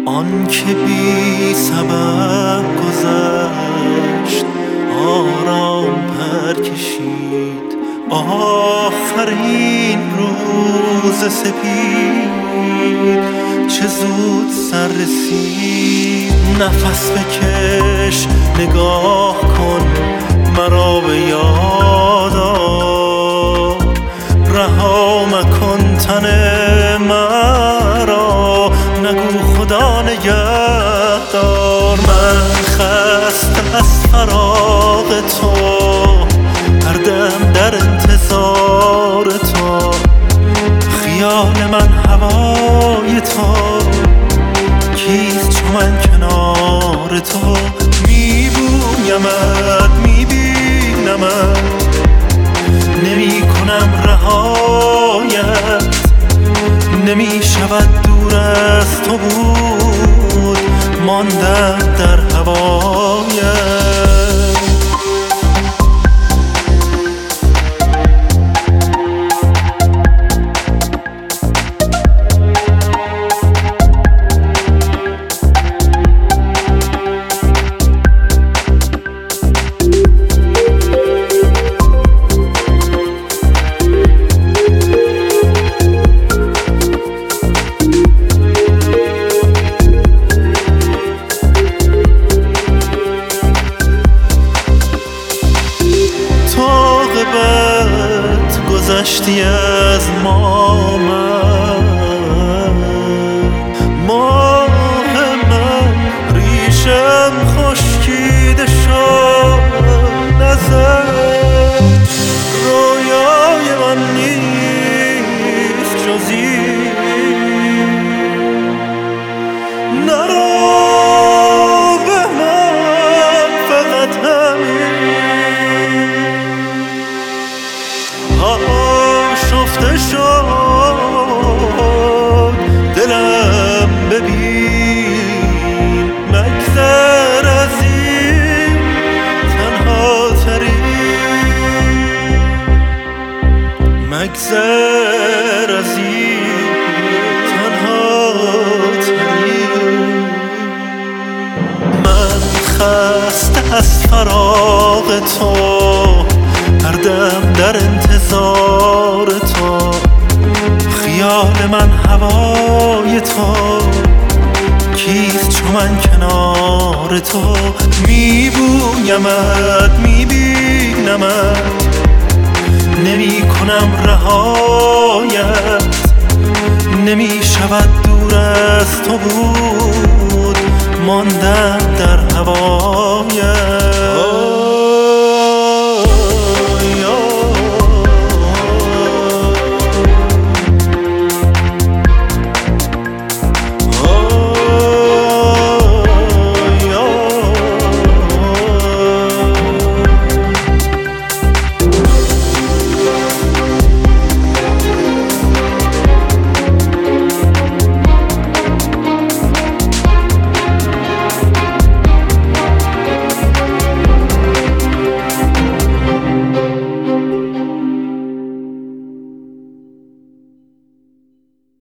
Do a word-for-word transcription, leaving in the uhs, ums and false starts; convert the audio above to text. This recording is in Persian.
آن که بی سبب گذشت آرام پر کشید آخرین روز سپید چه زود سر رسید. نفس بکش نگاه کن مرا به یاد آر، رها مکن تن مرا نگو خدا نگهدار. من خسته از فراق تو هر دم در انتظار تو، خیال من هوای تو کیست چو من کنار تو. میبویمت میبینمت نمی کنم رهایت، نمی شود دور از تو بود ماندم در هوایت. گذشتی از ما من، ماه من ریشم خشکیده شد ازش، رویای من نیست جز این نرو به من فقط همین. شفته شد دلم ببین، مگذر از این تنها ترین، مگذر از این تنها ترین. من خسته از فراق تو هر دم در انتظار تو، خیال من هوای تو کیست چو من کنار تو. میبویمت میبینمت نمی کنم رهایت، نمی شود دور از تو بود ماندم در هوایت.